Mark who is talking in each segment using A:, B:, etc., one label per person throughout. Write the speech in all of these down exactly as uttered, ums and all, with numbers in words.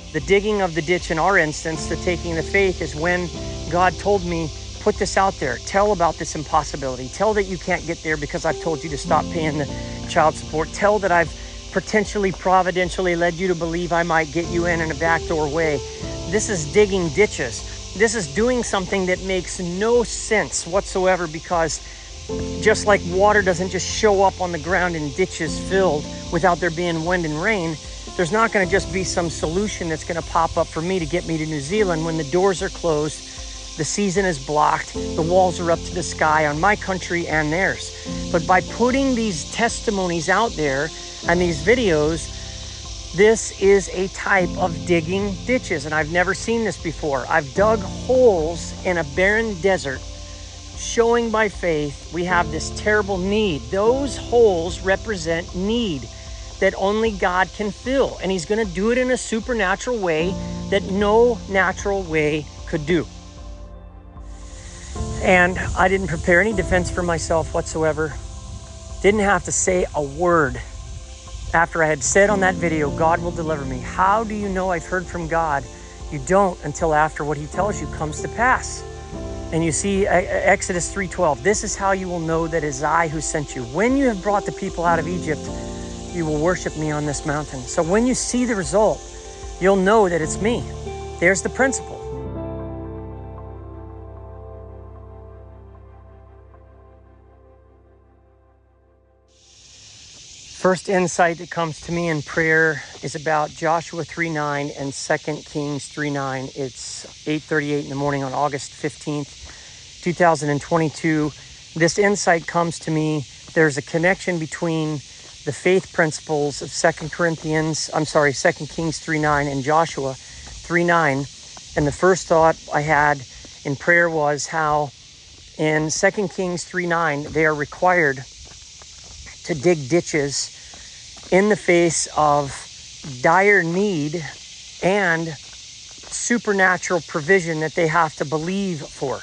A: The digging of the ditch in our instance, the taking the faith, is when God told me, put this out there. Tell about this impossibility. Tell that you can't get there because I've told you to stop paying the child support. Tell that I've potentially, providentially led you to believe I might get you in in a backdoor way. This is digging ditches. This is doing something that makes no sense whatsoever, because just like water doesn't just show up on the ground in ditches filled without there being wind and rain, there's not going to just be some solution that's going to pop up for me to get me to New Zealand when the doors are closed, the season is blocked, the walls are up to the sky on my country and theirs. But by putting these testimonies out there and these videos, this is a type of digging ditches, and I've never seen this before. I've dug holes in a barren desert, showing by faith we have this terrible need. Those holes represent need that only God can fill, and he's going to do it in a supernatural way that no natural way could do. And I didn't prepare any defense for myself whatsoever. Didn't have to say a word after I had said on that video, God will deliver me. How do you know I've heard from God? You don't until after what he tells you comes to pass. And you see Exodus three twelve, this is how you will know that it is I who sent you. When you have brought the people out of Egypt, you will worship me on this mountain. So when you see the result, you'll know that it's me. There's the principle. First insight that comes to me in prayer is about Joshua three nine and Second Kings three nine. It's eight thirty-eight in the morning on August fifteenth, two thousand twenty-two. This insight comes to me. There's a connection between the faith principles of Second Corinthians, I'm sorry, Second Kings three nine and Joshua three nine. And the first thought I had in prayer was how in Second Kings three nine, they are required to dig ditches in the face of dire need and supernatural provision that they have to believe for.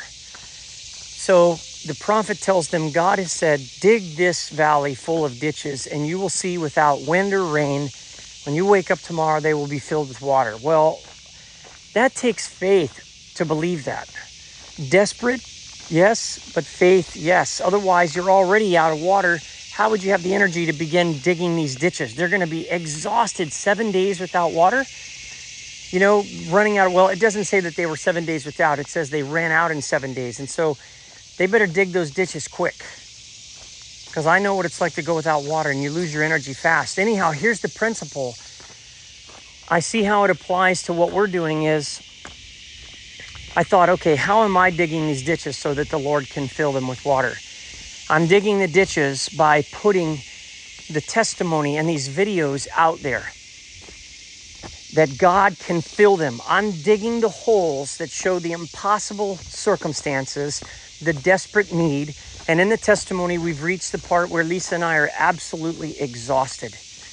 A: So the prophet tells them, God has said, dig this valley full of ditches and you will see without wind or rain, when you wake up tomorrow, they will be filled with water. Well, that takes faith to believe that. Desperate, yes, but faith, yes. Otherwise, you're already out of water. How would you have the energy to begin digging these ditches? They're going to be exhausted seven days without water. You know, running out of, well, it doesn't say that they were seven days without. It says they ran out in seven days. And so they better dig those ditches quick, because I know what it's like to go without water and you lose your energy fast. Anyhow, here's the principle. I see how it applies to what we're doing is, I thought, okay, how am I digging these ditches so that the Lord can fill them with water? I'm digging the ditches by putting the testimony and these videos out there that God can fill them. I'm digging the holes that show the impossible circumstances, the desperate need. And in the testimony, we've reached the part where Lisa and I are absolutely exhausted.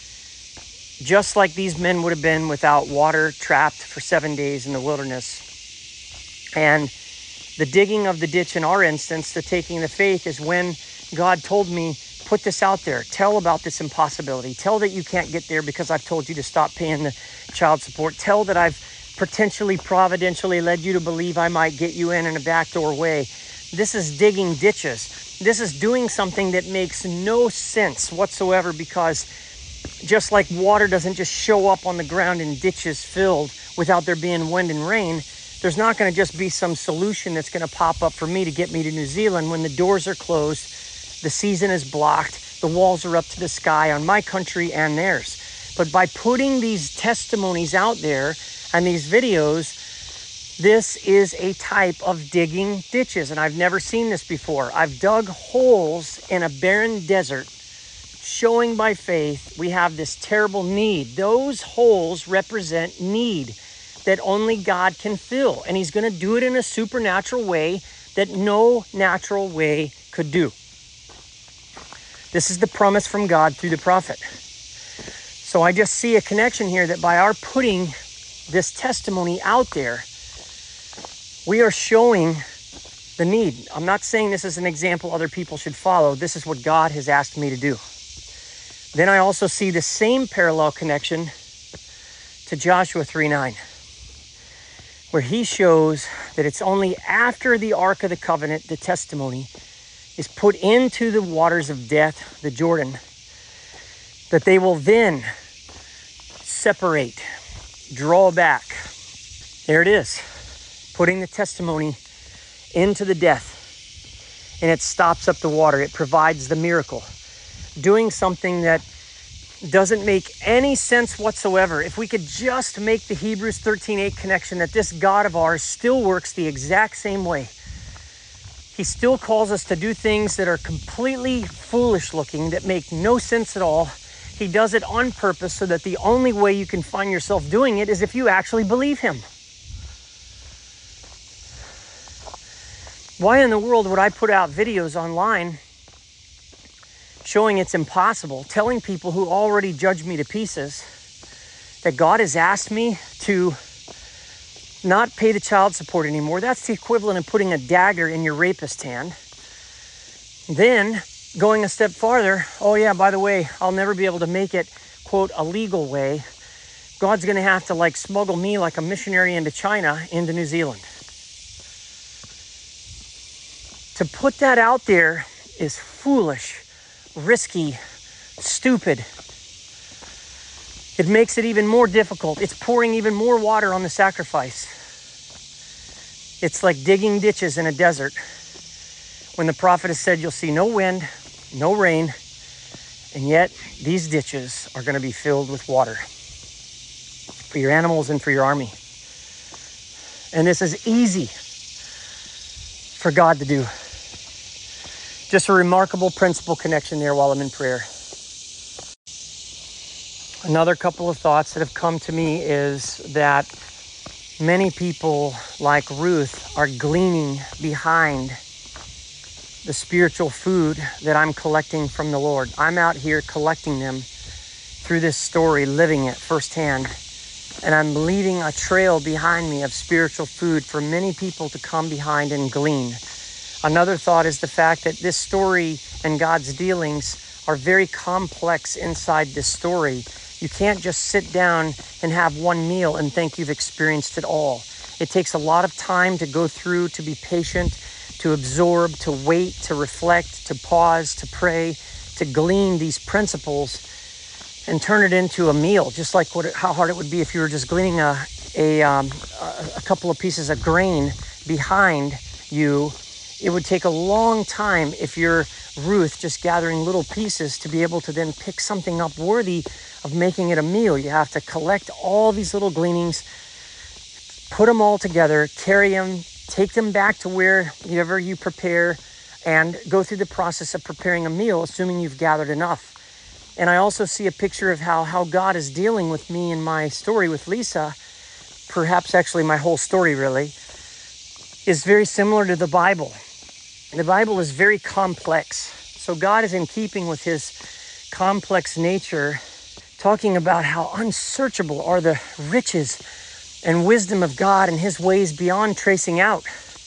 A: Just like these men would have been without water, trapped for seven days in the wilderness. And the digging of the ditch in our instance, the taking the faith, is when God told me, put this out there. Tell about this impossibility. Tell that you can't get there because I've told you to stop paying the child support. Tell that I've potentially, providentially led you to believe I might get you in in a backdoor way. This is digging ditches. This is doing something that makes no sense whatsoever, because just like water doesn't just show up on the ground in ditches filled without there being wind and rain, there's not going to just be some solution that's going to pop up for me to get me to New Zealand when the doors are closed, the season is blocked, the walls are up to the sky on my country and theirs. But by putting these testimonies out there and these videos, this is a type of digging ditches, and I've never seen this before. I've dug holes in a barren desert, showing by faith we have this terrible need. Those holes represent need that only God can fill, and he's going to do it in a supernatural way that no natural way could do. This is the promise from God through the prophet. So I just see a connection here that by our putting this testimony out there, we are showing the need. I'm not saying this is an example other people should follow. This is what God has asked me to do. Then I also see the same parallel connection to Joshua three nine, where he shows that it's only after the Ark of the Covenant, the testimony, is put into the waters of death, the Jordan, that they will then separate, draw back. There it is, putting the testimony into the death, and it stops up the water. It provides the miracle, doing something that doesn't make any sense whatsoever. If we could just make the Hebrews thirteen eight connection that this God of ours still works the exact same way. He still calls us to do things that are completely foolish looking, that make no sense at all. He does it on purpose so that the only way you can find yourself doing it is if you actually believe him. Why in the world would I put out videos online showing it's impossible, telling people who already judge me to pieces that God has asked me to not pay the child support anymore? That's the equivalent of putting a dagger in your rapist's hand. Then going a step farther, oh yeah, by the way, I'll never be able to make it, quote, a legal way. God's going to have to like smuggle me like a missionary into China, into New Zealand. To put that out there is foolish, risky, stupid. It makes it even more difficult. It's pouring even more water on the sacrifice. It's like digging ditches in a desert when the prophet has said you'll see no wind, no rain, and yet these ditches are going to be filled with water for your animals and for your army. And this is easy for God to do. Just a remarkable principle connection there while I'm in prayer. Another couple of thoughts that have come to me is that many people like Ruth are gleaning behind the spiritual food that I'm collecting from the Lord. I'm out here collecting them through this story, living it firsthand. And I'm leaving a trail behind me of spiritual food for many people to come behind and glean. Another thought is the fact that this story and God's dealings are very complex inside this story. You can't just sit down and have one meal and think you've experienced it all. It takes a lot of time to go through, to be patient, to absorb, to wait, to reflect, to pause, to pray, to glean these principles and turn it into a meal, just like what, how hard it would be if you were just gleaning a, a, um, a couple of pieces of grain behind you. It would take a long time if you're Ruth just gathering little pieces to be able to then pick something up worthy of making it a meal. You have to collect all these little gleanings, put them all together, carry them, take them back to wherever you prepare, and go through the process of preparing a meal, assuming you've gathered enough. And I also see a picture of how, how God is dealing with me in my story with Lisa. Perhaps actually my whole story really is very similar to the Bible. The Bible is very complex. So God is in keeping with his complex nature, talking about how unsearchable are the riches and wisdom of God and his ways beyond tracing out.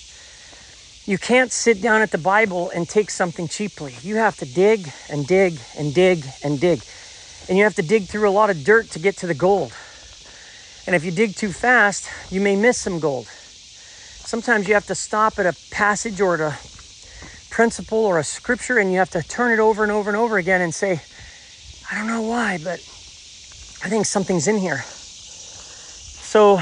A: You can't sit down at the Bible and take something cheaply. You have to dig and dig and dig and dig. And you have to dig through a lot of dirt to get to the gold. And if you dig too fast, you may miss some gold. Sometimes you have to stop at a passage or at a principle or a scripture, and you have to turn it over and over and over again and say, I don't know why, but I think something's in here. So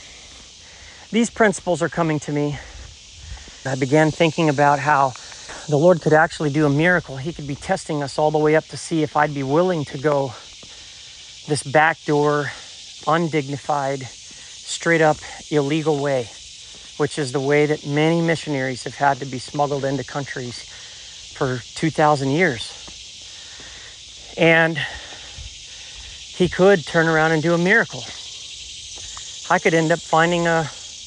A: these principles are coming to me. I began thinking about how the Lord could actually do a miracle. He could be testing us all the way up to see if I'd be willing to go this backdoor, undignified, straight up illegal way, which is the way that many missionaries have had to be smuggled into countries for two thousand years. And he could turn around and do a miracle. I could end up finding a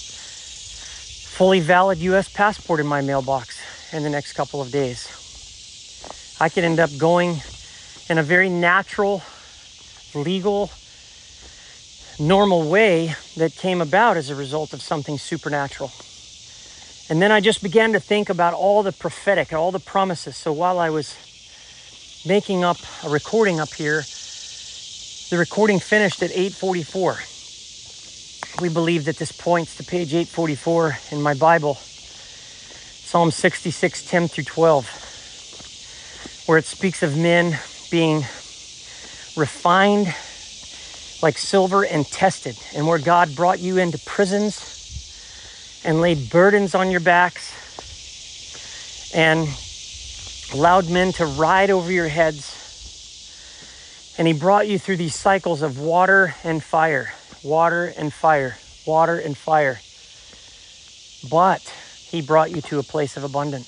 A: fully valid U S passport in my mailbox in the next couple of days. I could end up going in a very natural, legal, normal way that came about as a result of something supernatural. And then I just began to think about all the prophetic, all the promises. So while I was making up a recording up here, the recording finished at eight forty-four. we believe that this points to page eight forty-four in my Bible, Psalm sixty-six, ten through twelve, where it speaks of men being refined like silver and tested, and where God brought you into prisons and laid burdens on your backs and allowed men to ride over your heads. And he brought you through these cycles of water and fire, water and fire, water and fire. But he brought you to a place of abundance.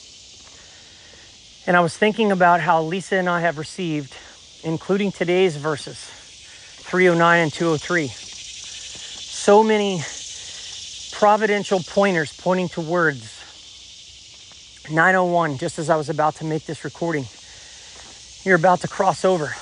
A: And I was thinking about how Lisa and I have received, including today's verses, three oh nine and two oh three, so many providential pointers pointing to words. nine oh one, just as I was about to make this recording, you're about to cross over.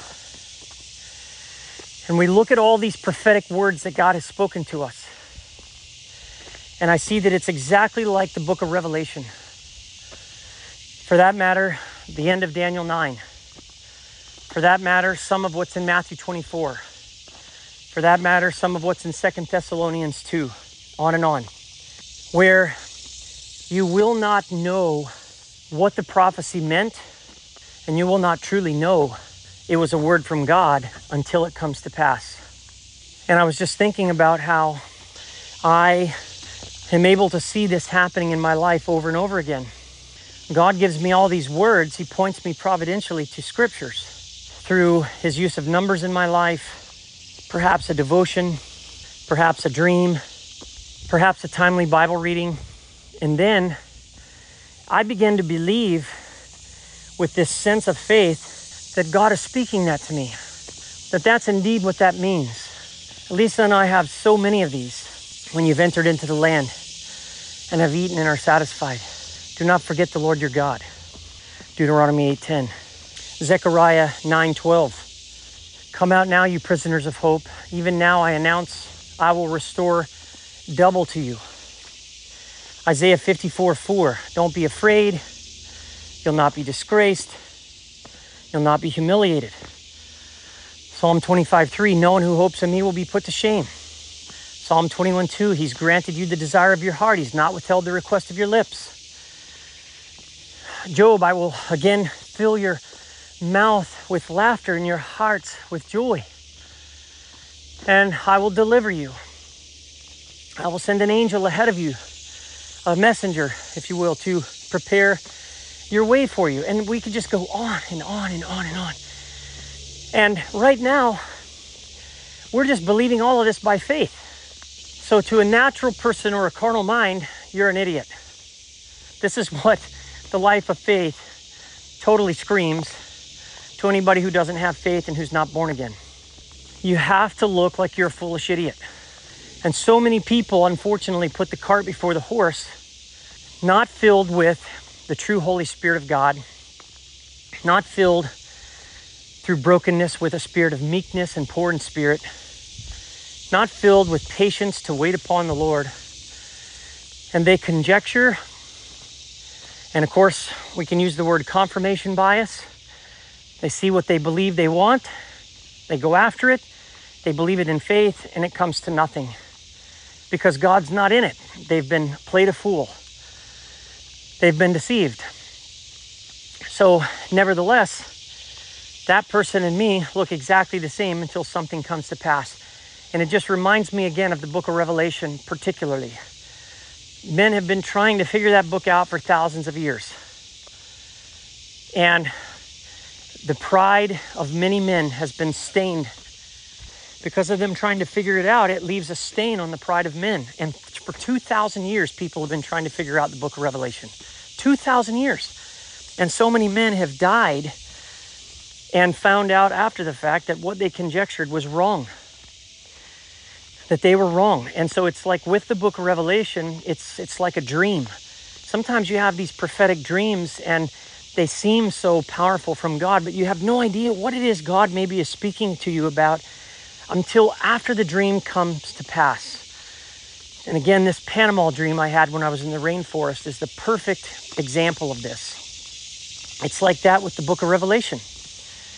A: And we look at all these prophetic words that God has spoken to us. And I see that it's exactly like the book of Revelation. For that matter, the end of Daniel nine. For that matter, some of what's in Matthew twenty-four. For that matter, some of what's in Second Thessalonians two. On and on. Where you will not know what the prophecy meant, and you will not truly know it was a word from God until it comes to pass. And I was just thinking about how I am able to see this happening in my life over and over again. God gives me all these words. He points me providentially to scriptures through his use of numbers in my life, perhaps a devotion, perhaps a dream, perhaps a timely Bible reading. And then I begin to believe with this sense of faith that God is speaking that to me, that that's indeed what that means. Lisa and I have so many of these. When you've entered into the land and have eaten and are satisfied, do not forget the Lord your God. Deuteronomy eight ten. Zechariah nine twelve. Come out now, you prisoners of hope. Even now I announce I will restore double to you. Isaiah fifty-four four. Don't be afraid. You'll not be disgraced. You'll not be humiliated. Psalm twenty-five three. No one who hopes in me will be put to shame. Psalm twenty-one two. He's granted you the desire of your heart. He's not withheld the request of your lips. Job, I will again fill your mouth with laughter and your hearts with joy. And I will deliver you. I will send an angel ahead of you, a messenger, if you will, to prepare your way for you. And we could just go on and on and on and on. And right now, we're just believing all of this by faith. So to a natural person or a carnal mind, you're an idiot. This is what the life of faith totally screams to anybody who doesn't have faith and who's not born again. You have to look like you're a foolish idiot. And so many people, unfortunately, put the cart before the horse, not filled with the true Holy Spirit of God, not filled through brokenness with a spirit of meekness and poor in spirit, not filled with patience to wait upon the Lord. And they conjecture, and of course, we can use the word confirmation bias. They see what they believe they want, they go after it, they believe it in faith, and it comes to nothing. Because God's not in it. They've been played a fool. They've been deceived. So, nevertheless, that person and me look exactly the same until something comes to pass. And it just reminds me again of the book of Revelation, particularly. Men have been trying to figure that book out for thousands of years. And the pride of many men has been stained. Because of them trying to figure it out, it leaves a stain on the pride of men. And for two thousand years, people have been trying to figure out the book of Revelation. two thousand years. And so many men have died and found out after the fact that what they conjectured was wrong. That they were wrong. And so it's like with the book of Revelation, it's it's like a dream. Sometimes you have these prophetic dreams and they seem so powerful from God, but you have no idea what it is God maybe is speaking to you about until after the dream comes to pass. And again, this Panama dream I had when I was in the rainforest is the perfect example of this. It's like that with the book of Revelation.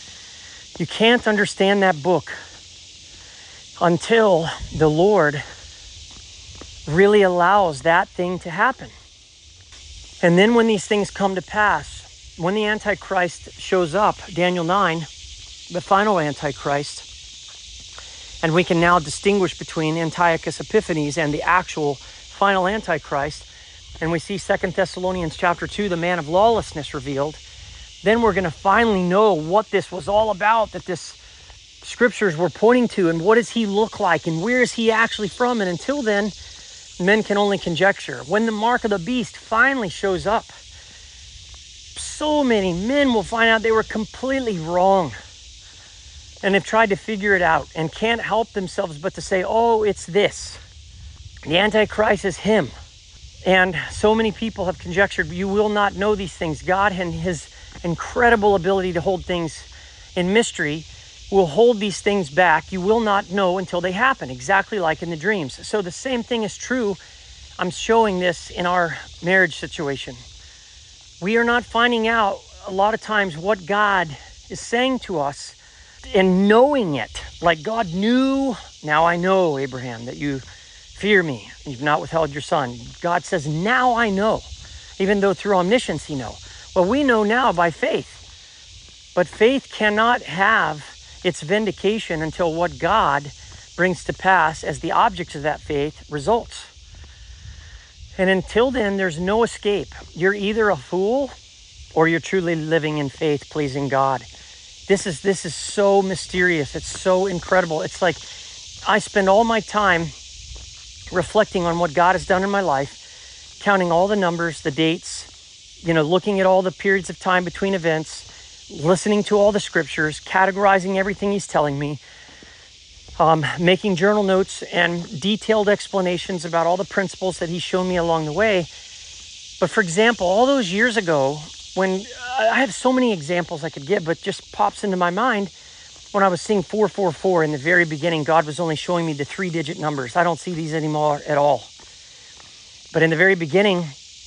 A: You can't understand that book until the Lord really allows that thing to happen. And then when these things come to pass, when the Antichrist shows up, Daniel nine, the final Antichrist, and we can now distinguish between Antiochus Epiphanes and the actual final Antichrist, and we see Second Thessalonians chapter two, the man of lawlessness revealed, then we're going to finally know what this was all about, that this scriptures were pointing to, and what does he look like, and where is he actually from. And until then, men can only conjecture. When the mark of the beast finally shows up, so many men will find out they were completely wrong and have tried to figure it out and can't help themselves but to say, oh, it's this. The Antichrist is him. And so many people have conjectured, you will not know these things. God and his incredible ability to hold things in mystery will hold these things back. You will not know until they happen, exactly like in the dreams. So the same thing is true. I'm showing this in our marriage situation. We are not finding out a lot of times what God is saying to us and knowing it. Like God knew, now I know, Abraham, that you fear me. You've not withheld your son. God says, now I know, even though through omniscience he know. Well, we know now by faith. But faith cannot have its vindication until what God brings to pass as the object of that faith results. And until then, there's no escape. You're either a fool or you're truly living in faith, pleasing God. This is this is so mysterious. It's so incredible. It's like I spend all my time reflecting on what God has done in my life, counting all the numbers, the dates, you know, looking at all the periods of time between events, listening to all the scriptures, categorizing everything he's telling me, um, making journal notes and detailed explanations about all the principles that he's shown me along the way. But for example, all those years ago, when I have so many examples I could give, but just pops into my mind, when I was seeing four four four in the very beginning, God was only showing me the three-digit numbers. I don't see these anymore at all. But in the very beginning,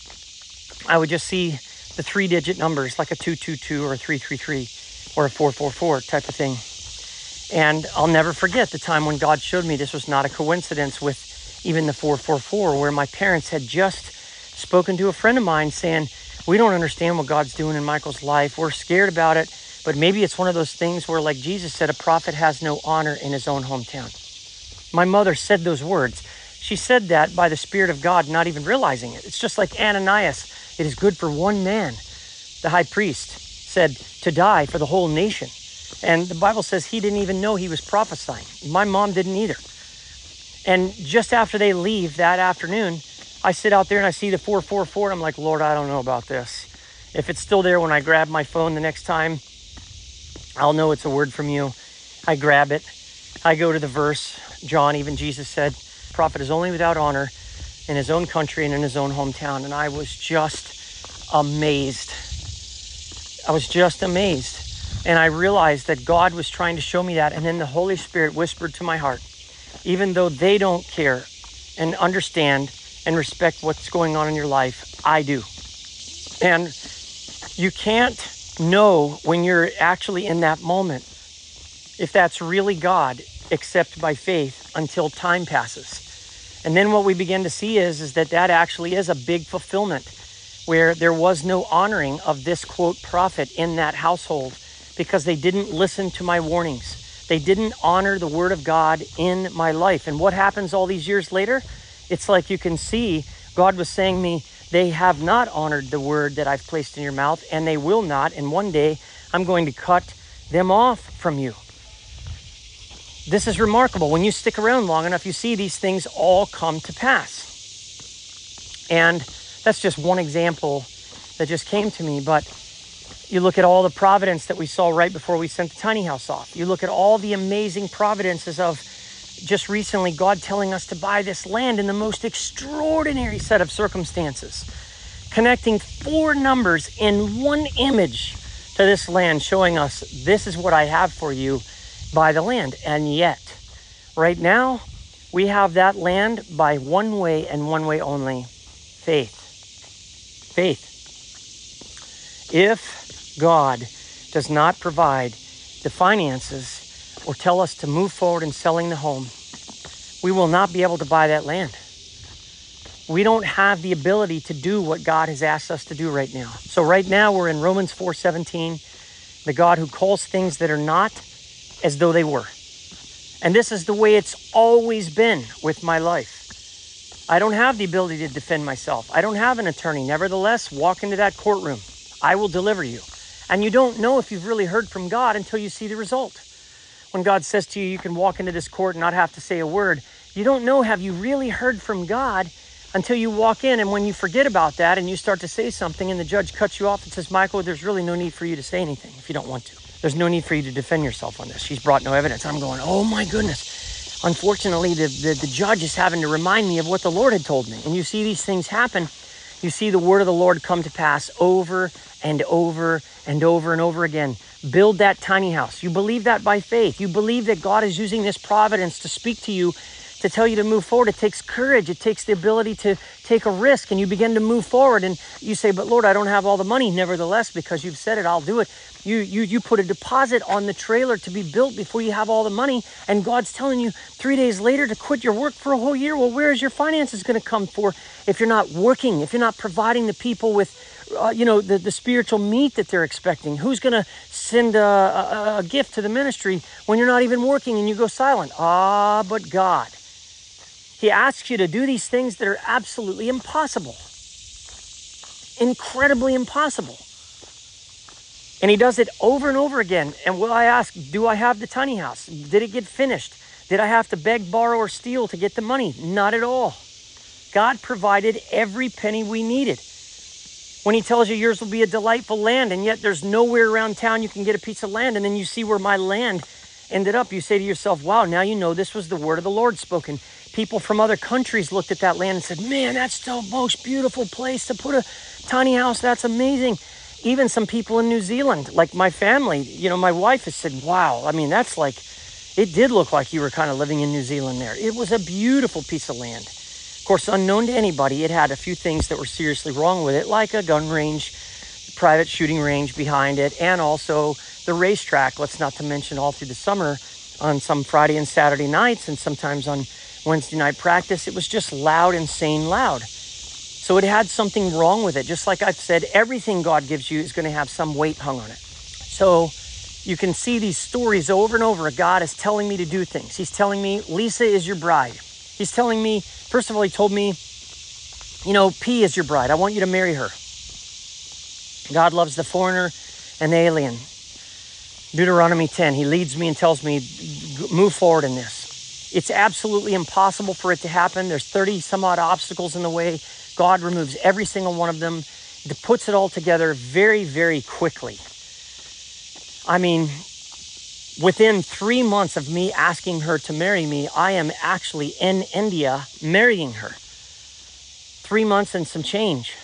A: I would just see the three-digit numbers, like a two two two or a three three three or a four four four type of thing. And I'll never forget the time when God showed me this was not a coincidence with even the four four four, where my parents had just spoken to a friend of mine saying, we don't understand what God's doing in Michael's life. We're scared about it, but maybe it's one of those things where, like Jesus said, a prophet has no honor in his own hometown. My mother said those words. She said that by the Spirit of God, not even realizing it. It's just like Ananias. It is good for one man, the high priest said, to die for the whole nation. And the Bible says he didn't even know he was prophesying. My mom didn't either. And just after they leave that afternoon, I sit out there and I see the four four four. I'm like, Lord, I don't know about this. If it's still there when I grab my phone the next time, I'll know it's a word from you. I grab it. I go to the verse. John, even Jesus said, prophet is only without honor in his own country and in his own hometown. And I was just amazed. I was just amazed. And I realized that God was trying to show me that. And then the Holy Spirit whispered to my heart, even though they don't care and understand and respect what's going on in your life, I do. And you can't know when you're actually in that moment if that's really God, except by faith, until time passes. And then what we begin to see is, is that that actually is a big fulfillment, where there was no honoring of this, quote, prophet in that household because they didn't listen to my warnings. They didn't honor the word of God in my life. And what happens all these years later? It's like you can see God was saying to me, they have not honored the word that I've placed in your mouth, and they will not. And one day I'm going to cut them off from you. This is remarkable. When you stick around long enough, you see these things all come to pass. And that's just one example that just came to me. But you look at all the providence that we saw right before we sent the tiny house off. You look at all the amazing providences of just recently God telling us to buy this land in the most extraordinary set of circumstances, connecting four numbers in one image to this land, showing us this is what I have for you, by the land. And yet, right now, we have that land by one way and one way only: faith. Faith. If God does not provide the finances or tell us to move forward in selling the home, we will not be able to buy that land. We don't have the ability to do what God has asked us to do right now. So right now we're in Romans four seventeen, the God who calls things that are not as though they were. And this is the way it's always been with my life. I don't have the ability to defend myself. I don't have an attorney. Nevertheless, walk into that courtroom. I will deliver you. And you don't know if you've really heard from God until you see the result. When God says to you, you can walk into this court and not have to say a word, you don't know, have you really heard from God until you walk in. And when you forget about that and you start to say something and the judge cuts you off and says, Michael, there's really no need for you to say anything if you don't want to. There's no need for you to defend yourself on this. She's brought no evidence. I'm going, oh my goodness. Unfortunately, the, the, the judge is having to remind me of what the Lord had told me. And you see these things happen. You see the word of the Lord come to pass over and over and over and over again. Build that tiny house. You believe that by faith. You believe that God is using this providence to speak to you, to tell you to move forward. It takes courage. It takes the ability to take a risk, and you begin to move forward. And you say, but Lord, I don't have all the money. Nevertheless, because you've said it, I'll do it. You, you, you put a deposit on the trailer to be built before you have all the money. And God's telling you three days later to quit your work for a whole year. Well, where is your finances going to come for if you're not working, if you're not providing the people with, uh, you know, the, the spiritual meat that they're expecting? Who's going to send a, a, a gift to the ministry when you're not even working and you go silent? Ah, but God. He asks you to do these things that are absolutely impossible. Incredibly impossible. And he does it over and over again. And will I ask, do I have the tiny house? Did it get finished? Did I have to beg, borrow, or steal to get the money? Not at all. God provided every penny we needed. When he tells you yours will be a delightful land, and yet there's nowhere around town you can get a piece of land, and then you see where my land ended up, you say to yourself, wow, now you know this was the word of the Lord spoken. People from other countries looked at that land and said, man, that's the most beautiful place to put a tiny house. That's amazing. Even some people in New Zealand, like my family, you know, my wife has said, wow, I mean, that's like, it did look like you were kind of living in New Zealand there. It was a beautiful piece of land. Of course, unknown to anybody, it had a few things that were seriously wrong with it, like a gun range, private shooting range behind it, and also the racetrack, let's not to mention all through the summer on some Friday and Saturday nights and sometimes on Wednesday night practice. It was just loud, insane loud. So it had something wrong with it. Just like I've said, everything God gives you is going to have some weight hung on it. So you can see these stories over and over. God is telling me to do things. He's telling me, Lisa is your bride. He's telling me, first of all, he told me, you know, P is your bride. I want you to marry her. God loves the foreigner and the alien. Deuteronomy ten, he leads me and tells me, move forward in this. It's absolutely impossible for it to happen. There's thirty some odd obstacles in the way. God removes every single one of them, puts it all together very, very quickly. I mean, within three months of me asking her to marry me, I am actually in India marrying her. Three months and some change.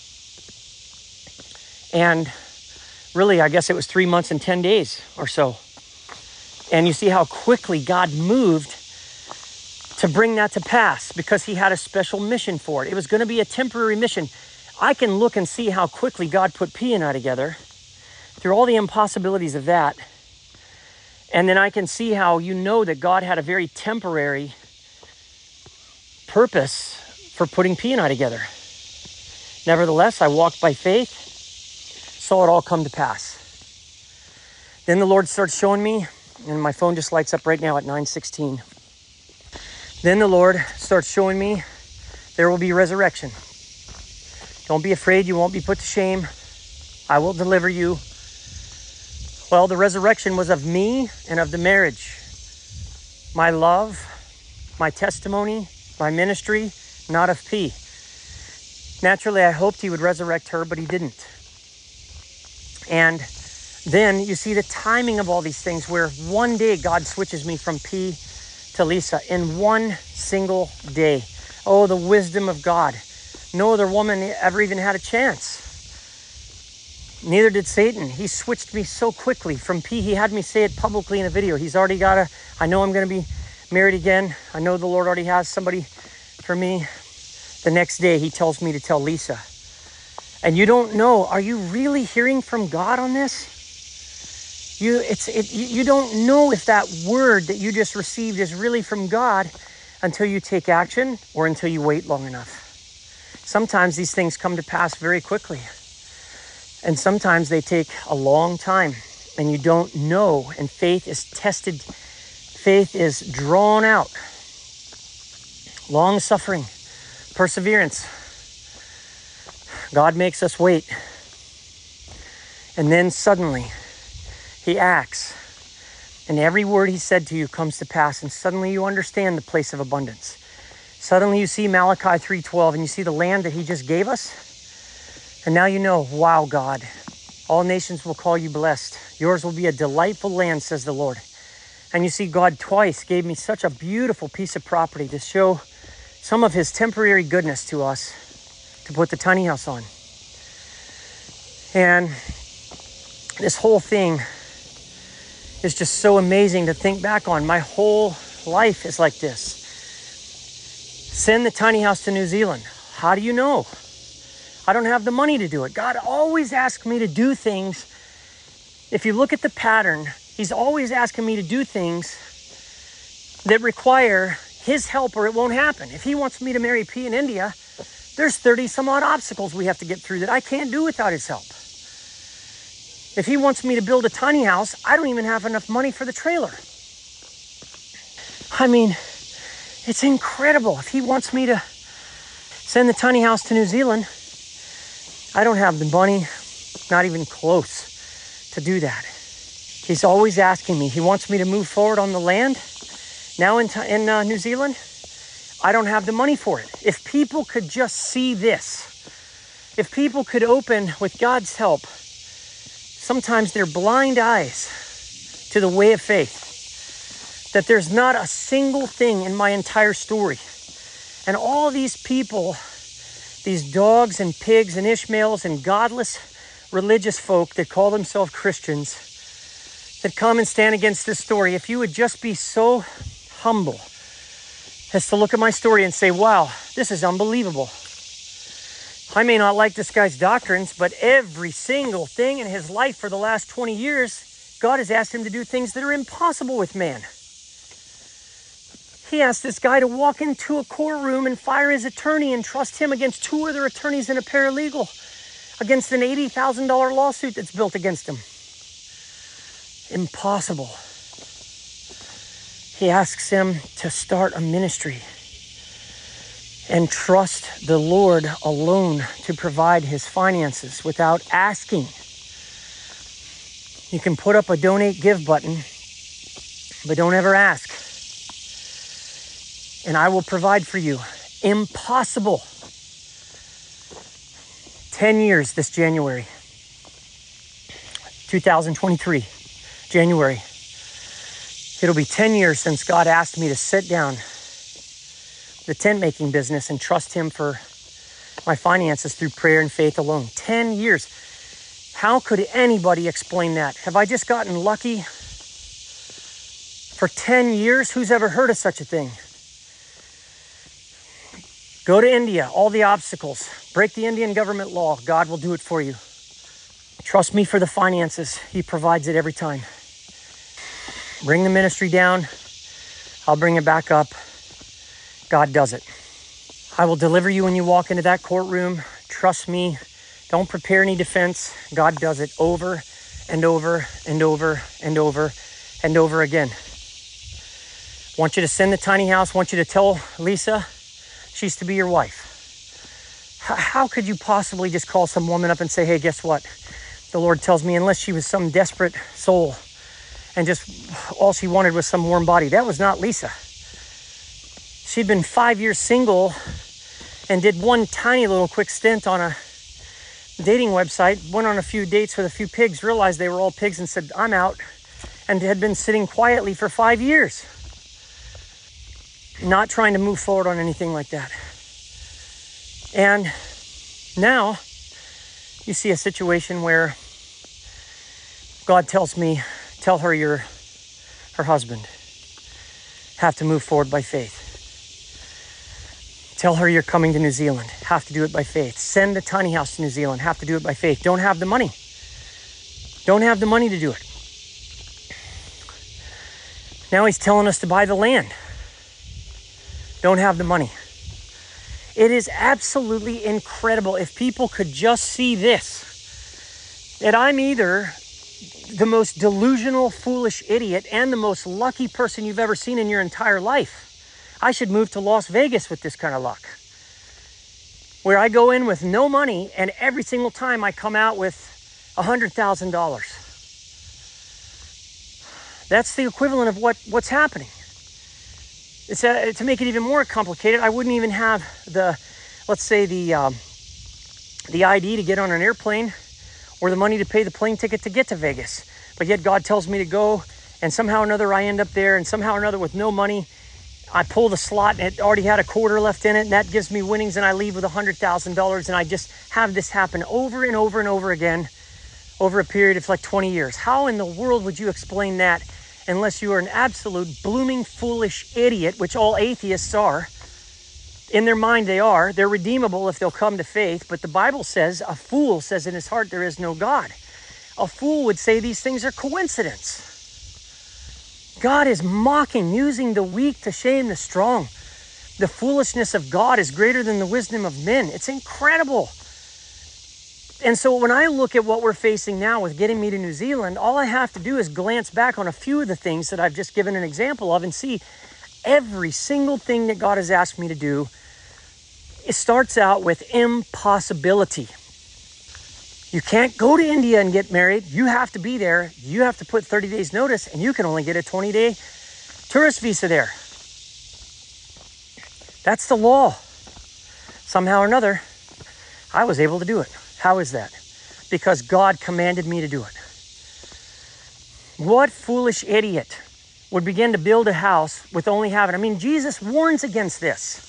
A: And really, I guess it was three months and ten days or so. And you see how quickly God moved to bring that to pass because he had a special mission for it. It was going to be a temporary mission. I can look and see how quickly God put P and I together through all the impossibilities of that. And then I can see how you know that God had a very temporary purpose for putting P and I together. Nevertheless, I walked by faith, saw it all come to pass. Then the Lord starts showing me, and my phone just lights up right now at nine sixteen. Then the Lord starts showing me there will be resurrection. Don't be afraid. You won't be put to shame. I will deliver you. Well, the resurrection was of me and of the marriage. My love, my testimony, my ministry, not of P. Naturally, I hoped he would resurrect her, but he didn't. And then you see the timing of all these things where one day God switches me from P to Lisa in one single day. Oh, the wisdom of God. No other woman ever even had a chance. Neither did Satan. He switched me so quickly from P. He had me say it publicly in a video. He's already got a, I know I'm going to be married again. I know the Lord already has somebody for me. The next day he tells me to tell Lisa. And you don't know, are you really hearing from God on this? You, it's, it, you don't know if that word that you just received is really from God until you take action or until you wait long enough. Sometimes these things come to pass very quickly. And sometimes they take a long time and you don't know. And faith is tested. Faith is drawn out. Long suffering, perseverance. God makes us wait. And then suddenly he acts. And every word he said to you comes to pass. And suddenly you understand the place of abundance. Suddenly you see Malachi three twelve and you see the land that he just gave us. And now you know, wow, God, all nations will call you blessed. Yours will be a delightful land, says the Lord. And you see God twice gave me such a beautiful piece of property to show some of his temporary goodness to us, to put the tiny house on. And this whole thing is just so amazing to think back on. My whole life is like this. Send the tiny house to New Zealand. How do you know? I don't have the money to do it. God always asks me to do things. If you look at the pattern, he's always asking me to do things that require his help or it won't happen. If he wants me to marry P in India, there's thirty some odd obstacles we have to get through that I can't do without his help. If he wants me to build a tiny house, I don't even have enough money for the trailer. I mean, it's incredible. If he wants me to send the tiny house to New Zealand, I don't have the money, not even close to do that. He's always asking me. He wants me to move forward on the land. Now in, in uh, New Zealand, I don't have the money for it. If people could just see this, if people could open with God's help, sometimes their blind eyes to the way of faith, that there's not a single thing in my entire story. And all these people, these dogs and pigs and Ishmaels and godless religious folk that call themselves Christians, that come and stand against this story, if you would just be so humble as to look at my story and say, wow, this is unbelievable. I may not like this guy's doctrines, but every single thing in his life for the last twenty years, God has asked him to do things that are impossible with man. He asked this guy to walk into a courtroom and fire his attorney and trust him against two other attorneys and a paralegal against an eighty thousand dollars lawsuit that's built against him. Impossible. He asks him to start a ministry and trust the Lord alone to provide his finances without asking. You can put up a donate give button, but don't ever ask. And I will provide for you. Impossible. ten years this January. two thousand twenty-three, January. It'll be ten years since God asked me to sit down the tent making business and trust him for my finances through prayer and faith alone. ten years. How could anybody explain that? Have I just gotten lucky? For ten years, who's ever heard of such a thing? Go to India, all the obstacles. Break the Indian government law. God will do it for you. Trust me for the finances. He provides it every time. Bring the ministry down. I'll bring it back up. God does it. I will deliver you when you walk into that courtroom. Trust me. Don't prepare any defense. God does it over and over and over and over and over again. Want you to send the tiny house. Want you to tell Lisa she's to be your wife. How could you possibly just call some woman up and say, hey, guess what? The Lord tells me, unless she was some desperate soul and just all she wanted was some warm body. That was not Lisa. She'd been five years single and did one tiny little quick stint on a dating website, went on a few dates with a few pigs, realized they were all pigs and said, I'm out, and had been sitting quietly for five years. Not trying to move forward on anything like that. And now you see a situation where God tells me, tell her you're her husband. Have to move forward by faith. Tell her you're coming to New Zealand. Have to do it by faith. Send the tiny house to New Zealand. Have to do it by faith. Don't have the money. Don't have the money to do it. Now he's telling us to buy the land. Don't have the money. It is absolutely incredible. If people could just see this, that I'm either the most delusional, foolish idiot and the most lucky person you've ever seen in your entire life. I should move to Las Vegas with this kind of luck, where I go in with no money and every single time I come out with one hundred thousand dollars. That's the equivalent of what, what's happening. It's a, to make it even more complicated, I wouldn't even have the, let's say the, um, the I D to get on an airplane or the money to pay the plane ticket to get to Vegas. But yet God tells me to go, and somehow or another I end up there, and somehow or another with no money, I pull the slot and it already had a quarter left in it, and that gives me winnings, and I leave with one hundred thousand dollars, and I just have this happen over and over and over again over a period of like twenty years. How in the world would you explain that unless you are an absolute blooming foolish idiot, which all atheists are? In their mind they are. They're redeemable if they'll come to faith, but the Bible says a fool says in his heart there is no God. A fool would say these things are coincidence. God is mocking, using the weak to shame the strong. The foolishness of God is greater than the wisdom of men. It's incredible. And so when I look at what we're facing now with getting me to New Zealand, all I have to do is glance back on a few of the things that I've just given an example of and see every single thing that God has asked me to do. It starts out with impossibility. You can't go to India and get married. You have to be there. You have to put thirty days notice, and you can only get a twenty day tourist visa there. That's the law. Somehow or another, I was able to do it. How is that? Because God commanded me to do it. What foolish idiot would begin to build a house with only having, I mean, Jesus warns against this.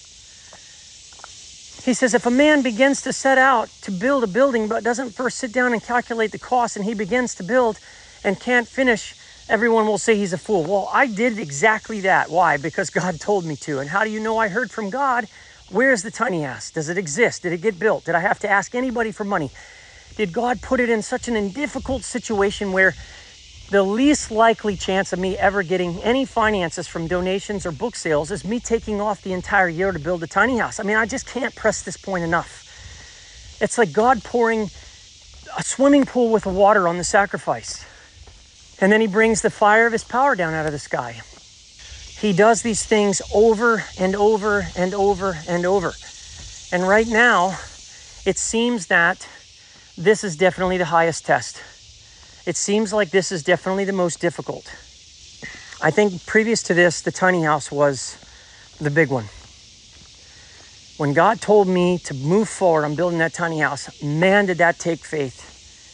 A: He says, if a man begins to set out to build a building, but doesn't first sit down and calculate the cost, and he begins to build and can't finish, everyone will say he's a fool. Well, I did exactly that. Why? Because God told me to. And how do you know I heard from God? Where's the tiny house? Does it exist? Did it get built? Did I have to ask anybody for money? Did God put it in such an difficult situation where the least likely chance of me ever getting any finances from donations or book sales is me taking off the entire year to build a tiny house? I mean, I just can't press this point enough. It's like God pouring a swimming pool with water on the sacrifice. And then he brings the fire of his power down out of the sky. He does these things over and over and over and over. And right now, it seems that this is definitely the highest test. It seems like this is definitely the most difficult. I think previous to this, the tiny house was the big one. When God told me to move forward on building that tiny house, man, did that take faith.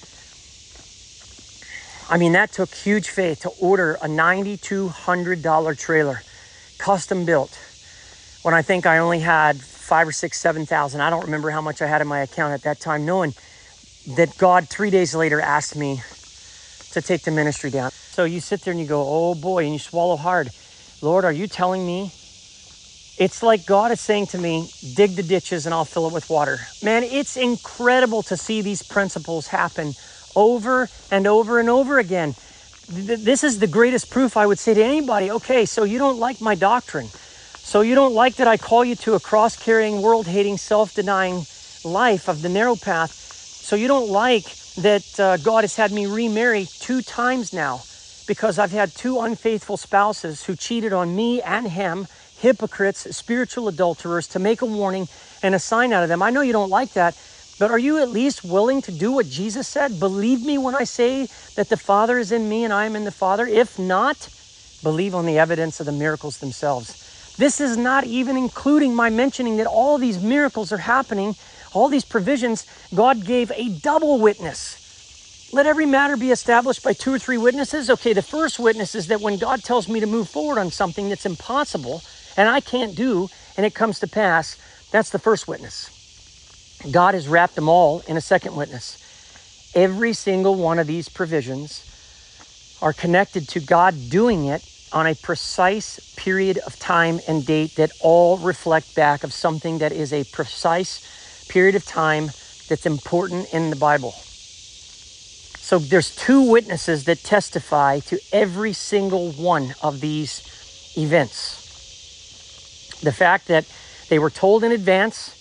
A: I mean, that took huge faith to order a nine thousand two hundred dollars trailer, custom built, when I think I only had five or six, seven thousand. I don't remember how much I had in my account at that time, knowing that God three days later asked me to take the ministry down. So you sit there and you go, oh boy, and you swallow hard. Lord, are you telling me? It's like God is saying to me, dig the ditches and I'll fill it with water. Man, it's incredible to see these principles happen over and over and over again. This is the greatest proof I would say to anybody. Okay, so you don't like my doctrine. So you don't like that I call you to a cross-carrying, world-hating, self-denying life of the narrow path. So you don't like that uh, God has had me remarry two times now because I've had two unfaithful spouses who cheated on me and him, hypocrites, spiritual adulterers, to make a warning and a sign out of them. I know you don't like that. But are you at least willing to do what Jesus said? Believe me when I say that the Father is in me and I am in the Father. If not, believe on the evidence of the miracles themselves. This is not even including my mentioning that all these miracles are happening, all these provisions. God gave a double witness. Let every matter be established by two or three witnesses. Okay, the first witness is that when God tells me to move forward on something that's impossible and I can't do, and it comes to pass, that's the first witness. God has wrapped them all in a second witness. Every single one of these provisions are connected to God doing it on a precise period of time and date that all reflect back of something that is a precise period of time that's important in the Bible. So there's two witnesses that testify to every single one of these events. The fact that they were told in advance,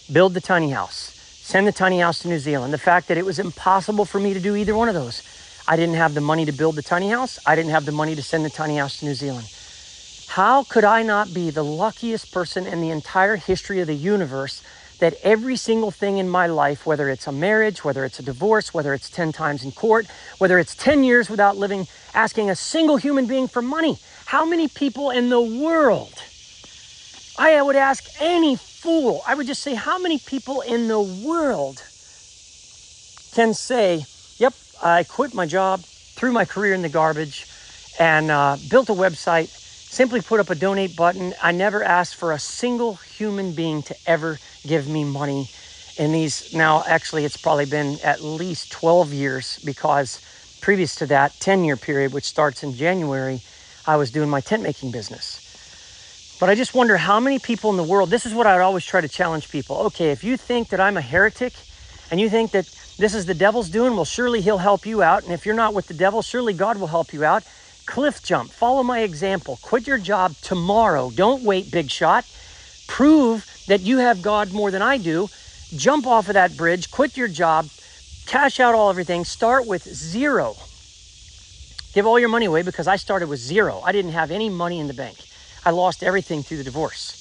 A: build the tiny house, send the tiny house to New Zealand. The fact that it was impossible for me to do either one of those. I didn't have the money to build the tiny house. I didn't have the money to send the tiny house to New Zealand. How could I not be the luckiest person in the entire history of the universe that every single thing in my life, whether it's a marriage, whether it's a divorce, whether it's ten times in court, whether it's ten years without living, asking a single human being for money, how many people in the world, I would ask any fool, I would just say, how many people in the world can say, yep, I quit my job, threw my career in the garbage, and uh, built a website, simply put up a donate button. I never asked for a single human being to ever give me money in these. Now, actually, it's probably been at least twelve years, because previous to that ten year period, which starts in January, I was doing my tent making business. But I just wonder how many people in the world, this is what I would always try to challenge people. Okay, if you think that I'm a heretic and you think that this is the devil's doing, well, surely he'll help you out. And if you're not with the devil, surely God will help you out. Cliff jump, follow my example, quit your job tomorrow. Don't wait, big shot. Prove that you have God more than I do. Jump off of that bridge, quit your job, cash out all everything, start with zero. Give all your money away, because I started with zero. I didn't have any money in the bank. I lost everything through the divorce.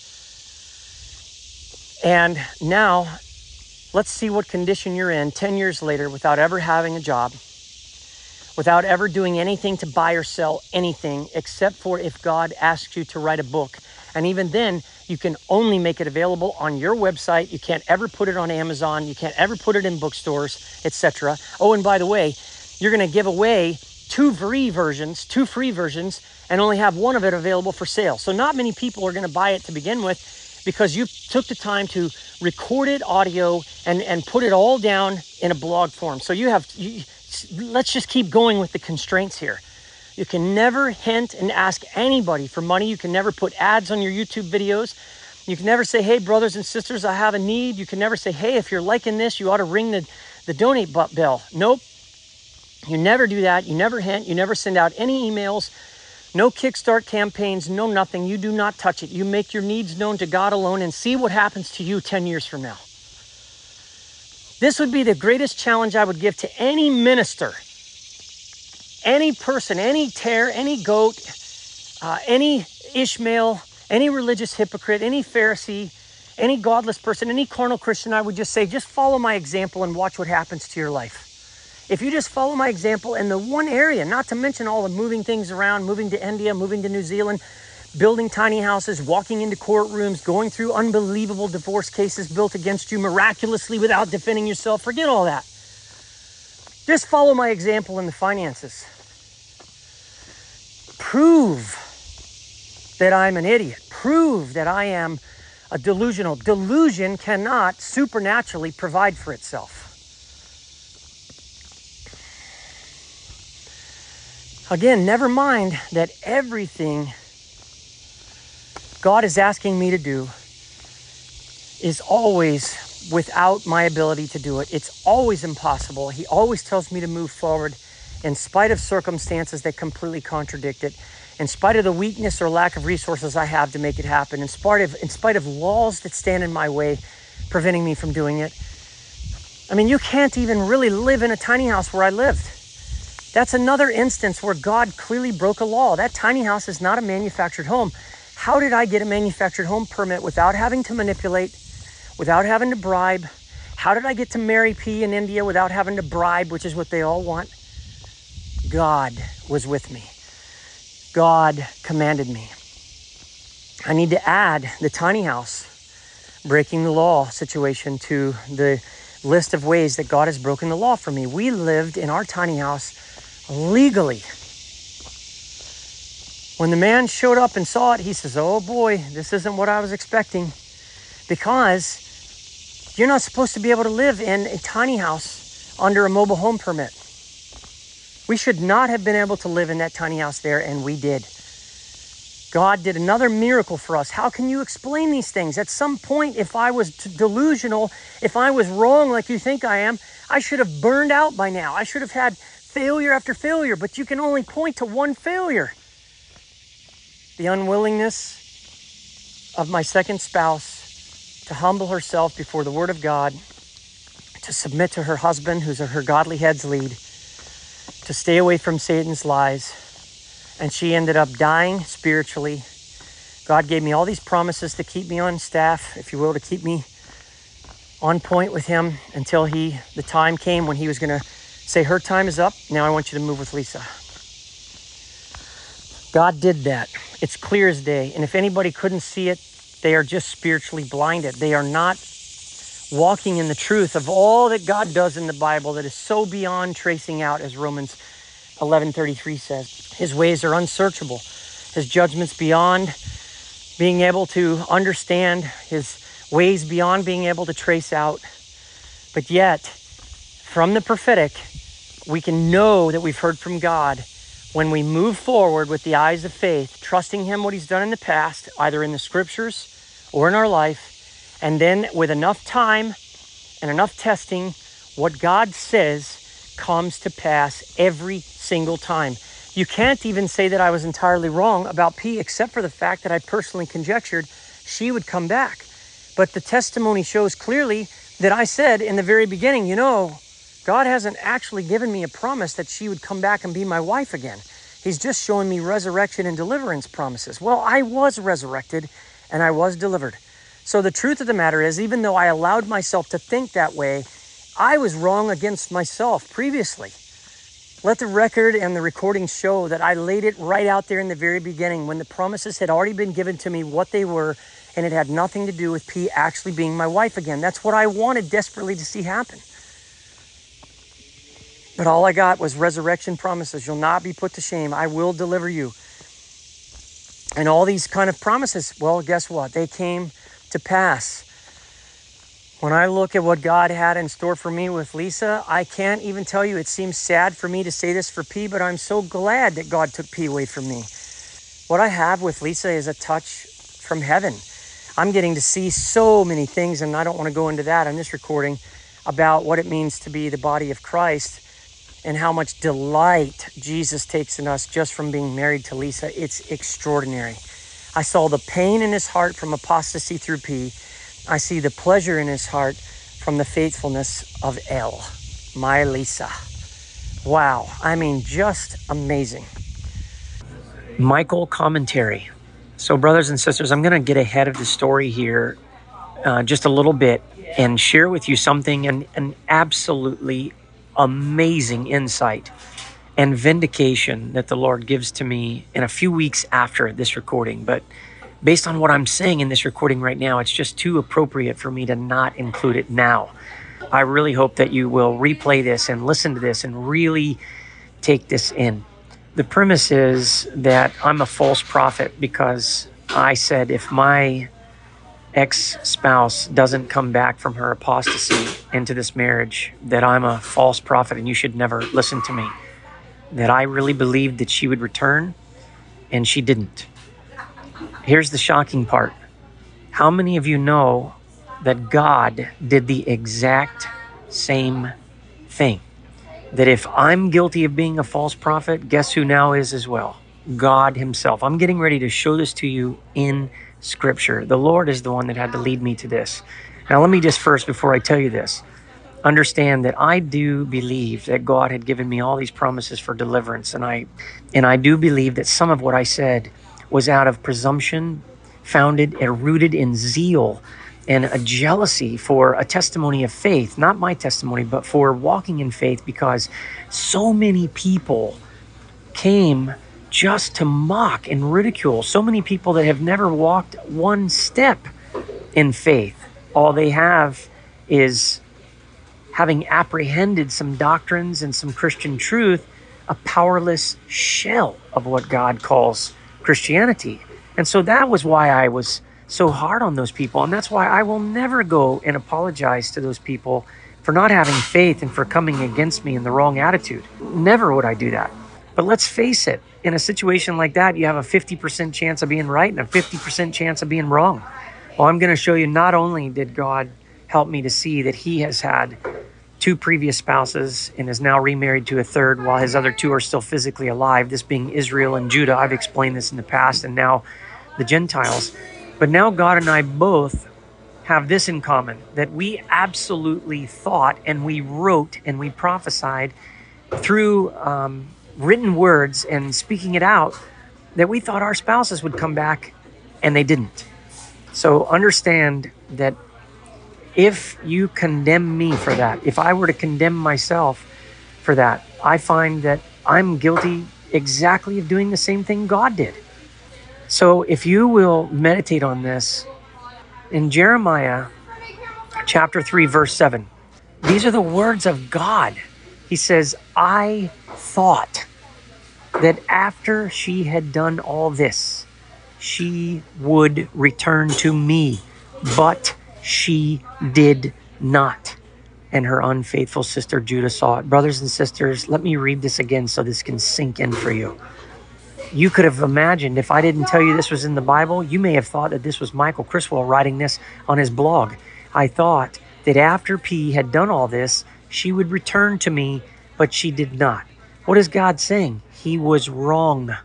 A: And now, let's see what condition you're in ten years later without ever having a job, without ever doing anything to buy or sell anything, except for if God asks you to write a book. And even then, you can only make it available on your website. You can't ever put it on Amazon. You can't ever put it in bookstores, et cetera. Oh, and by the way, you're going to give away two free versions, two free versions, and only have one of it available for sale. So not many people are going to buy it to begin with, because you took the time to record it audio and, and put it all down in a blog form. So you have, you, let's just keep going with the constraints here. You can never hint and ask anybody for money. You can never put ads on your YouTube videos. You can never say, hey, brothers and sisters, I have a need. You can never say, hey, if you're liking this, you ought to ring the, the donate bell. Nope. You never do that. You never hint. You never send out any emails. No Kickstart campaigns, no nothing. You do not touch it. You make your needs known to God alone and see what happens to you ten years from now. This would be the greatest challenge I would give to any minister, any person, any tear, any goat, uh, any Ishmael, any religious hypocrite, any Pharisee, any godless person, any carnal Christian. I would just say, just follow my example and watch what happens to your life. If you just follow my example in the one area, not to mention all the moving things around, moving to India, moving to New Zealand, building tiny houses, walking into courtrooms, going through unbelievable divorce cases built against you miraculously without defending yourself, forget all that. Just follow my example in the finances. Prove that I'm an idiot. Prove that I am a delusional. Delusion cannot supernaturally provide for itself. Again, never mind that everything God is asking me to do is always without my ability to do it. It's always impossible. He always tells me to move forward in spite of circumstances that completely contradict it, in spite of the weakness or lack of resources I have to make it happen, in spite of, in spite of laws that stand in my way, preventing me from doing it. I mean, you can't even really live in a tiny house where I lived. That's another instance where God clearly broke a law. That tiny house is not a manufactured home. How did I get a manufactured home permit without having to manipulate, without having to bribe? How did I get to marry P in India without having to bribe, which is what they all want? God was with me. God commanded me. I need to add the tiny house, breaking the law situation to the list of ways that God has broken the law for me. We lived in our tiny house legally. When the man showed up and saw it, he says, oh boy, this isn't what I was expecting, because you're not supposed to be able to live in a tiny house under a mobile home permit. We should not have been able to live in that tiny house there, and we did. God did another miracle for us. How can you explain these things? At some point, if I was delusional, if I was wrong like you think I am, I should have burned out by now. I should have had failure after failure, but you can only point to one failure. The unwillingness of my second spouse to humble herself before the Word of God, to submit to her husband, who's her godly head's lead, to stay away from Satan's lies. And she ended up dying spiritually. God gave me all these promises to keep me on staff, if you will, to keep me on point with him until he, the time came when he was going to say, her time is up. Now I want you to move with Lisa. God did that. It's clear as day. And if anybody couldn't see it, they are just spiritually blinded. They are not walking in the truth of all that God does in the Bible that is so beyond tracing out, as Romans eleven thirty-three says. His ways are unsearchable. His judgments beyond being able to understand. His ways beyond being able to trace out. But yet, from the prophetic, we can know that we've heard from God when we move forward with the eyes of faith, trusting him what he's done in the past, either in the scriptures or in our life. And then with enough time and enough testing, what God says comes to pass every single time. You can't even say that I was entirely wrong about P, except for the fact that I personally conjectured she would come back. But the testimony shows clearly that I said in the very beginning, you know, God hasn't actually given me a promise that she would come back and be my wife again. He's just showing me resurrection and deliverance promises. Well, I was resurrected and I was delivered. So the truth of the matter is, even though I allowed myself to think that way, I was wrong against myself previously. Let the record and the recording show that I laid it right out there in the very beginning when the promises had already been given to me what they were, and it had nothing to do with P actually being my wife again. That's what I wanted desperately to see happen. But all I got was resurrection promises. You'll not be put to shame. I will deliver you. And all these kind of promises, well, guess what? They came to pass. When I look at what God had in store for me with Lisa, I can't even tell you. It seems sad for me to say this for P, but I'm so glad that God took P away from me. What I have with Lisa is a touch from heaven. I'm getting to see so many things, and I don't want to go into that on this recording, about what it means to be the body of Christ and how much delight Jesus takes in us just from being married to Lisa. It's extraordinary. I saw the pain in his heart from apostasy through P. I see the pleasure in his heart from the faithfulness of L, my Lisa. Wow, I mean, just amazing. Michael commentary. So brothers and sisters, I'm going to get ahead of the story here uh, just a little bit and share with you something, an, an absolutely amazing insight and vindication that the Lord gives to me in a few weeks after this recording. But based on what I'm saying in this recording right now, it's just too appropriate for me to not include it now. I really hope that you will replay this and listen to this and really take this in. The premise is that I'm a false prophet because I said if my ex-spouse doesn't come back from her apostasy into this marriage, that I'm a false prophet and you should never listen to me. That I really believed that she would return, and she didn't. Here's the shocking part. How many of you know that God did the exact same thing? That if I'm guilty of being a false prophet, guess who now is as well? God himself. I'm getting ready to show this to you in Scripture. The Lord is the one that had to lead me to this. Now, let me just first, before I tell you this, understand that I do believe that God had given me all these promises for deliverance. And I, and I do believe that some of what I said was out of presumption, founded and rooted in zeal and a jealousy for a testimony of faith, not my testimony, but for walking in faith, because so many people came just to mock and ridicule. So many people that have never walked one step in faith. All they have is, having apprehended some doctrines and some Christian truth, a powerless shell of what God calls Christianity. And so that was why I was so hard on those people. And that's why I will never go and apologize to those people for not having faith and for coming against me in the wrong attitude. Never would I do that. But let's face it, in a situation like that, you have a fifty percent chance of being right and a fifty percent chance of being wrong. Well, I'm going to show you, not only did God help me to see that he has had two previous spouses and is now remarried to a third while his other two are still physically alive, this being Israel and Judah. I've explained this in the past, and now the Gentiles. But now God and I both have this in common, that we absolutely thought and we wrote and we prophesied through um, written words and speaking it out that we thought our spouses would come back, and they didn't. So understand that if you condemn me for that, if I were to condemn myself for that, I find that I'm guilty exactly of doing the same thing God did. So if you will meditate on this, in Jeremiah chapter three, verse seven, these are the words of God. He says, I thought that after she had done all this, she would return to me, but she did not. And her unfaithful sister Judah saw it. Brothers and sisters, let me read this again so this can sink in for you. You could have imagined, if I didn't tell you this was in the Bible, you may have thought that this was Michael Criswell writing this on his blog. I thought that after P had done all this, she would return to me, but she did not. What is God saying? He was wrong.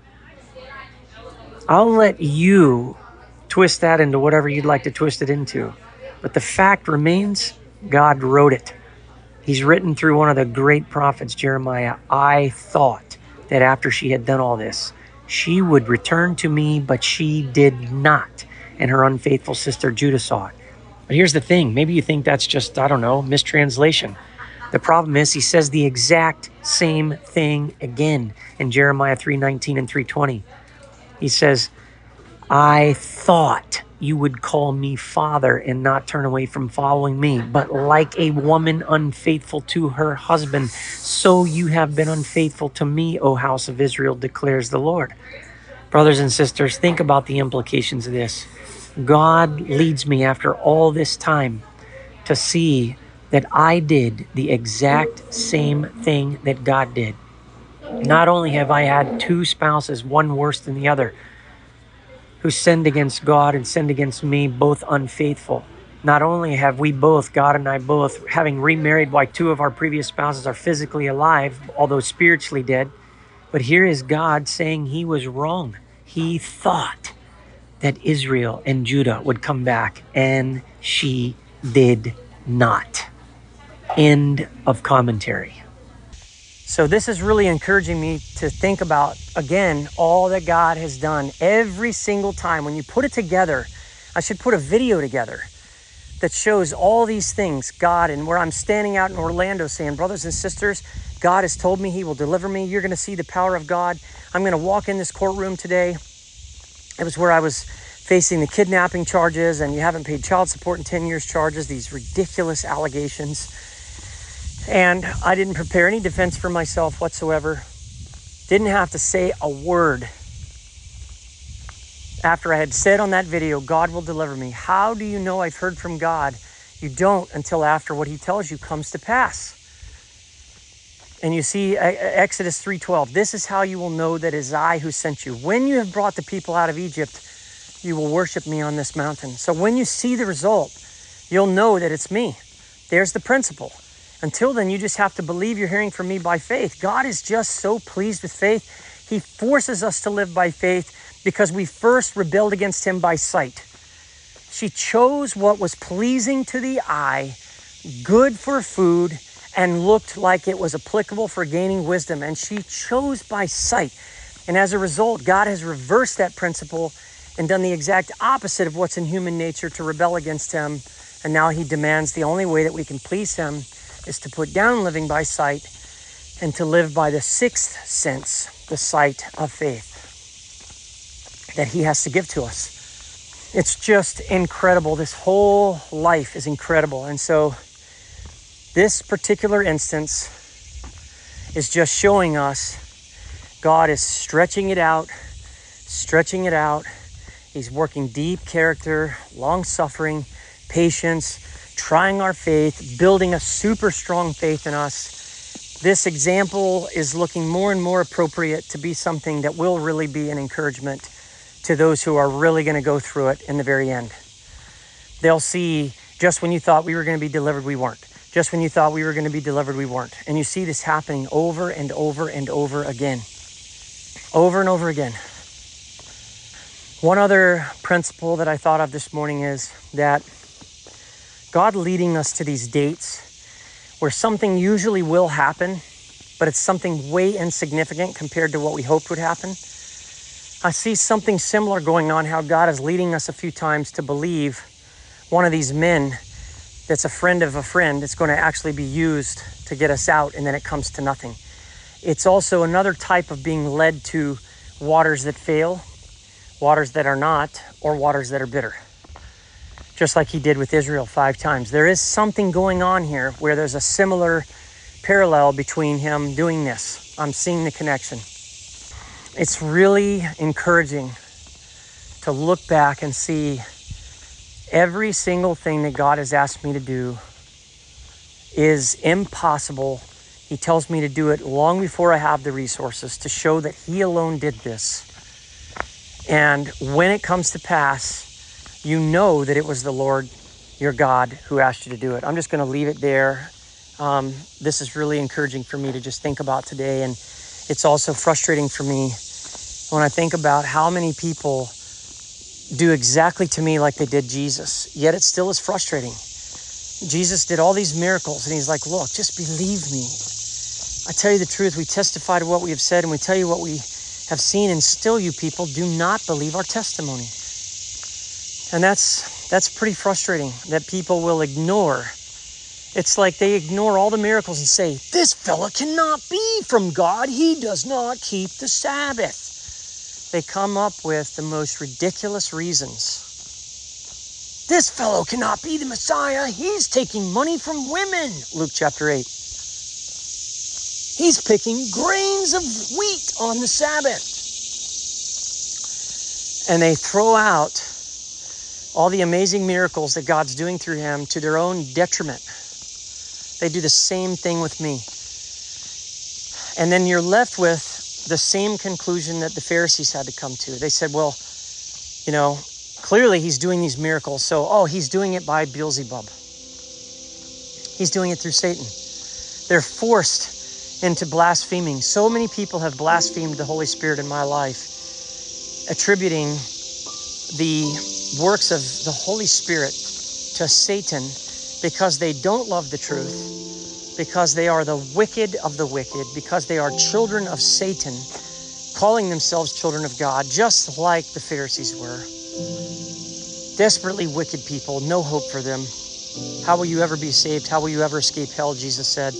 A: I'll let you twist that into whatever you'd like to twist it into. But the fact remains, God wrote it. He's written through one of the great prophets, Jeremiah, I thought that after she had done all this, she would return to me, but she did not. And her unfaithful sister Judah saw it. But here's the thing. Maybe you think that's just, I don't know, mistranslation. The problem is he says the exact same thing again in Jeremiah three nineteen and three twenty. He says, I thought you would call me father and not turn away from following me. But like a woman unfaithful to her husband, so you have been unfaithful to me, O house of Israel, declares the Lord. Brothers and sisters, think about the implications of this. God leads me after all this time to see that I did the exact same thing that God did. Not only have I had two spouses, one worse than the other, who sinned against God and sinned against me, both unfaithful. Not only have we both, God and I both, having remarried while two of our previous spouses are physically alive, although spiritually dead, but here is God saying he was wrong. He thought that Israel and Judah would come back, and she did not. End of commentary. So this is really encouraging me to think about, again, all that God has done every single time. When you put it together, I should put a video together that shows all these things, God, and where I'm standing out in Orlando saying, brothers and sisters, God has told me he will deliver me. You're going to see the power of God. I'm going to walk in this courtroom today. It was where I was facing the kidnapping charges, and you haven't paid child support in ten years charges, these ridiculous allegations. And I didn't prepare any defense for myself whatsoever. Didn't have to say a word. After I had said on that video, God will deliver me. How do you know I've heard from God? You don't until after what he tells you comes to pass. And you see Exodus three twelve. This is how you will know that it is I who sent you. When you have brought the people out of Egypt, you will worship me on this mountain. So when you see the result, you'll know that it's me. There's the principle. Until then, you just have to believe you're hearing from me by faith. God is just so pleased with faith. He forces us to live by faith because we first rebelled against him by sight. She chose what was pleasing to the eye, good for food, and looked like it was applicable for gaining wisdom. And she chose by sight. And as a result, God has reversed that principle and done the exact opposite of what's in human nature to rebel against him. And now he demands the only way that we can please him is to put down living by sight and to live by the sixth sense, the sight of faith that he has to give to us. It's just incredible. This whole life is incredible. And so this particular instance is just showing us God is stretching it out, stretching it out. He's working deep character, long-suffering, patience, trying our faith, building a super strong faith in us. This example is looking more and more appropriate to be something that will really be an encouragement to those who are really going to go through it in the very end. They'll see just when you thought we were going to be delivered, we weren't. Just when you thought we were going to be delivered, we weren't. And you see this happening over and over and over again. Over and over again. One other principle that I thought of this morning is that God leading us to these dates where something usually will happen, but it's something way insignificant compared to what we hoped would happen. I see something similar going on, how God is leading us a few times to believe one of these men that's a friend of a friend that's going to actually be used to get us out, and then it comes to nothing. It's also another type of being led to waters that fail, waters that are not, or waters that are bitter. Just like he did with Israel five times. There is something going on here where there's a similar parallel between him doing this. I'm seeing the connection. It's really encouraging to look back and see every single thing that God has asked me to do is impossible. He tells me to do it long before I have the resources to show that he alone did this. And when it comes to pass, you know that it was the Lord, your God, who asked you to do it. I'm just going to leave it there. Um, this is really encouraging for me to just think about today. And it's also frustrating for me when I think about how many people do exactly to me like they did Jesus. Yet it still is frustrating. Jesus did all these miracles and he's like, look, just believe me. I tell you the truth. We testify to what we have said and we tell you what we have seen, and still you people do not believe our testimony. And that's that's pretty frustrating that people will ignore. It's like they ignore all the miracles and say, this fella cannot be from God. He does not keep the Sabbath. They come up with the most ridiculous reasons. This fellow cannot be the Messiah. He's taking money from women. Luke chapter eight. He's picking grains of wheat on the Sabbath. And they throw out all the amazing miracles that God's doing through him to their own detriment. They do the same thing with me. And then you're left with the same conclusion that the Pharisees had to come to. They said, well, you know, clearly he's doing these miracles. So, oh, he's doing it by Beelzebub. He's doing it through Satan. They're forced into blaspheming. So many people have blasphemed the Holy Spirit in my life, attributing the works of the Holy Spirit to Satan because they don't love the truth, because they are the wicked of the wicked, because they are children of Satan, calling themselves children of God, just like the Pharisees were. Desperately wicked people, no hope for them. How will you ever be saved? How will you ever escape hell, Jesus said.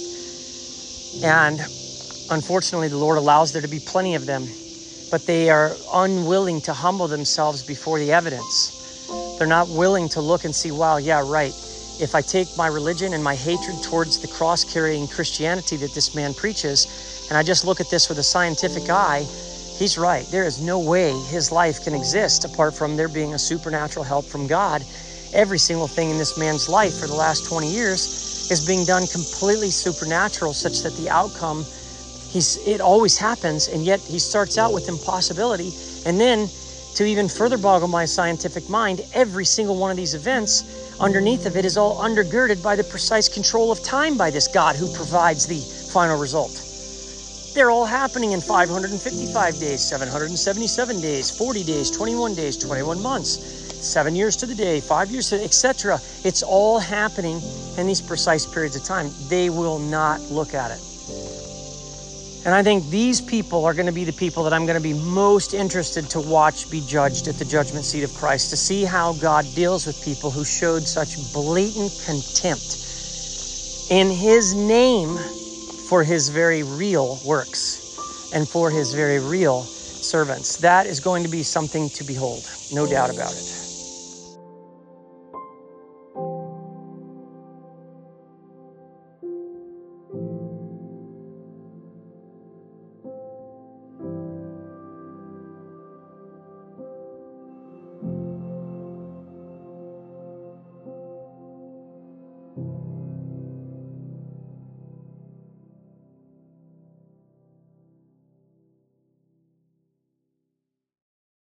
A: And unfortunately, the Lord allows there to be plenty of them, but they are unwilling to humble themselves before the evidence. They're not willing to look and see, wow, yeah, right. If I take my religion and my hatred towards the cross-carrying Christianity that this man preaches, and I just look at this with a scientific eye, he's right. There is no way his life can exist apart from there being a supernatural help from God. Every single thing in this man's life for the last twenty years is being done completely supernatural, such that the outcome, he's it always happens, and yet he starts out with impossibility. And then, to even further boggle my scientific mind, every single one of these events, underneath of it is all undergirded by the precise control of time by this God who provides the final result. They're all happening in five hundred fifty-five days, seven hundred seventy-seven days, forty days, twenty-one days, twenty-one months, seven years to the day, five years to, et cetera. It's all happening in these precise periods of time. They will not look at it. And I think these people are going to be the people that I'm going to be most interested to watch be judged at the judgment seat of Christ, to see how God deals with people who showed such blatant contempt in his name for his very real works and for his very real servants. That is going to be something to behold, no doubt about it.